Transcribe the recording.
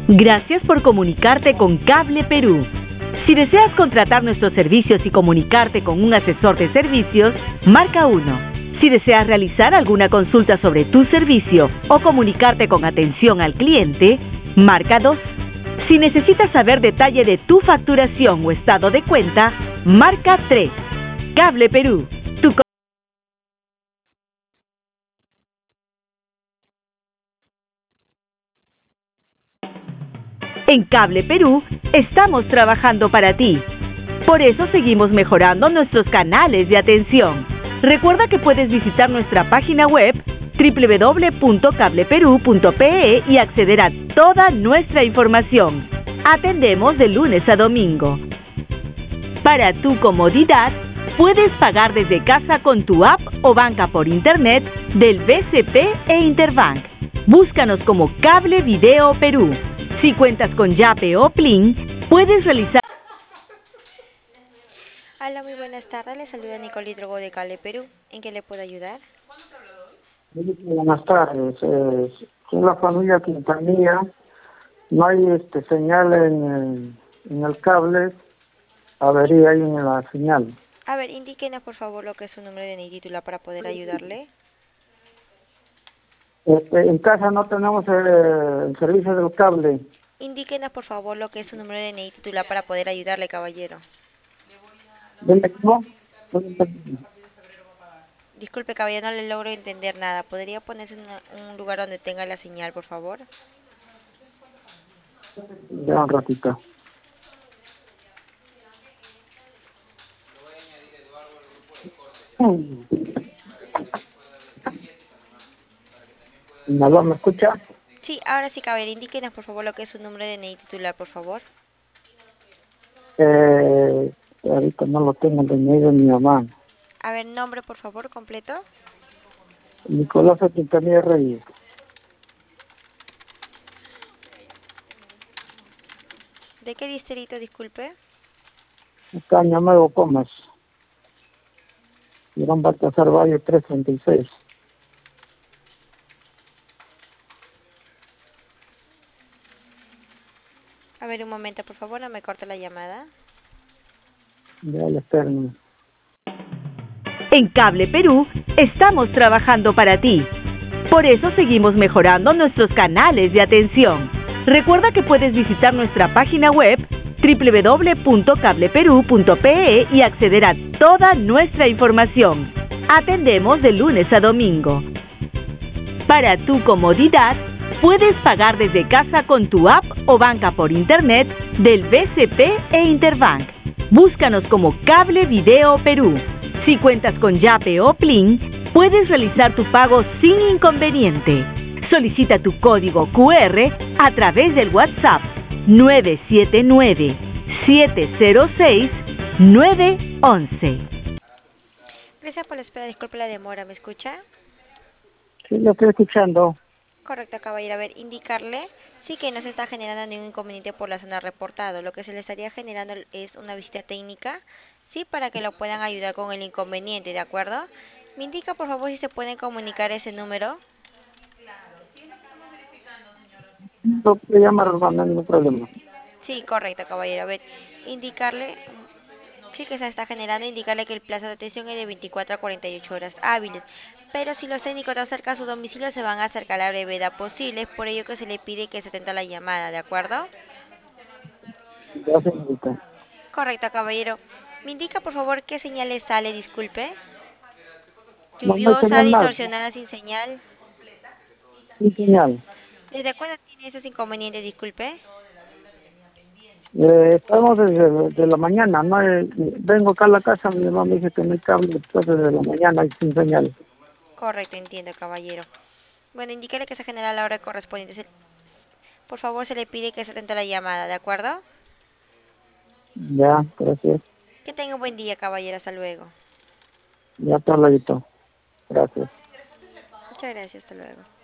Gracias por comunicarte con Cable Perú. Si deseas contratar nuestros servicios y comunicarte con un asesor de servicios, marca 1. Si deseas realizar alguna consulta sobre tu servicio o comunicarte con atención al cliente, marca 2. Si necesitas saber detalle de tu facturación o estado de cuenta, marca 3. Cable Perú. En Cable Perú estamos trabajando para ti. Por eso seguimos mejorando nuestros canales de atención. Recuerda que puedes visitar nuestra página web www.cableperu.pe y acceder a toda nuestra información. Atendemos de lunes a domingo. Para tu comodidad, puedes pagar desde casa con tu app o banca por internet del BCP e Interbank. Búscanos como Cable Video Perú. Si cuentas con Yape o Plin, puedes realizar... Hola, muy buenas tardes. Le saluda Nicole Hidrogo de Cable Perú. ¿En qué le puedo ayudar? Buenas tardes. Soy la familia Quintanilla. No hay señal en el cable. Avería ahí en la señal. A ver, indíquenos por favor lo que es su número de DNI titular para poder ayudarle. En casa no tenemos el servicio del cable. Indíquenos por favor lo que es su número de DNI titular para poder ayudarle, caballero. ¿Dónde no? Disculpe, caballero, no le logro entender nada. ¿Podría ponerse en un lugar donde tenga la señal, por favor? Ya un ratito. ¿Aló, me escucha? Sí, ahora sí, caballero. Indíquenos por favor lo que es su número de DNI titular, por favor. Ahorita no lo tengo de mi mamá. A ver, nombre por favor, completo. Nicolás Quintanilla Reyes. ¿De qué distrito, disculpe? Caña Nuevo Comas. Irán Baltasar Valle 336. A ver, un momento, por favor, no me corte la llamada. Ya le espero. En Cable Perú estamos trabajando para ti. Por eso seguimos mejorando nuestros canales de atención. Recuerda que puedes visitar nuestra página web www.cableperu.pe y acceder a toda nuestra información. Atendemos de lunes a domingo. Para tu comodidad, puedes pagar desde casa con tu app o banca por internet del BCP e Interbank. Búscanos como Cable Video Perú. Si cuentas con Yape o Plin, puedes realizar tu pago sin inconveniente. Solicita tu código QR a través del WhatsApp 979-706-911. Gracias por la espera, disculpe la demora, ¿me escucha? Sí, lo estoy escuchando. Correcto, caballero. A ver, indicarle, sí que no se está generando ningún inconveniente por la zona reportado. Lo que se le estaría generando es una visita técnica, sí, para que lo puedan ayudar con el inconveniente, ¿de acuerdo? Me indica, por favor, si se pueden comunicar ese número. No puede llamar, no hay ningún problema. Sí, correcto, caballero. A ver, indicarle, sí que se está generando, indicarle que el plazo de atención es de 24 a 48 horas hábiles. Pero si los técnicos están cerca a su domicilio, se van a acercar a la brevedad posible. Es por ello que se le pide que se atenda a la llamada, ¿de acuerdo? Gracias, señorita. Correcto, caballero. ¿Me indica, por favor, qué señales sale? Disculpe. No hay Lluviosa, señal nada. distorsionada, sin señal. Sin señal. ¿Desde cuándo tiene esos inconvenientes? Disculpe. Estamos desde la mañana. No vengo acá a la casa, mi mamá me dice que no hay cable, después desde la mañana y sin señal. Correcto, entiendo, caballero. Bueno, indíquele que se genera la hora correspondiente. Por favor, se le pide que se atente a la llamada, ¿de acuerdo? Ya, gracias. Que tenga un buen día, caballero. Hasta luego. Ya está ladito. Gracias. Muchas gracias. Hasta luego.